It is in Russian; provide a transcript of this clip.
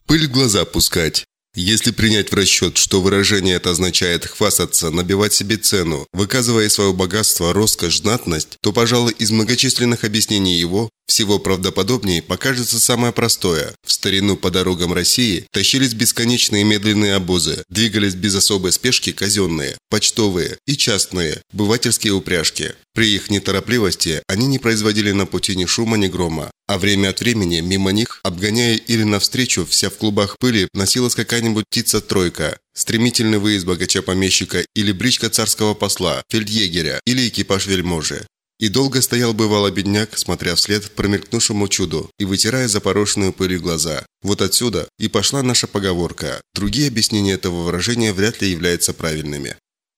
Пыль в глаза пускать. Если принять в расчет, что выражение это означает хвастаться, набивать себе цену, выказывая свое богатство, роскошь, знатность, то, пожалуй, из многочисленных объяснений его всего правдоподобнее покажется самое простое. В старину по дорогам России тащились бесконечные медленные обозы, двигались без особой спешки казенные, почтовые и частные, бывательские упряжки. При их неторопливости они не производили на пути ни шума, ни грома. А время от времени мимо них, обгоняя или навстречу, вся в клубах пыли, носилась какая-нибудь птица-тройка, стремительный выезд богача-помещика или бричка царского посла, фельдъегеря или экипаж вельможи. И долго стоял бывало бедняк, смотря вслед промелькнувшему чуду и вытирая запорошенную пылью глаза. Вот отсюда и пошла наша поговорка. Другие объяснения этого выражения вряд ли являются правильными.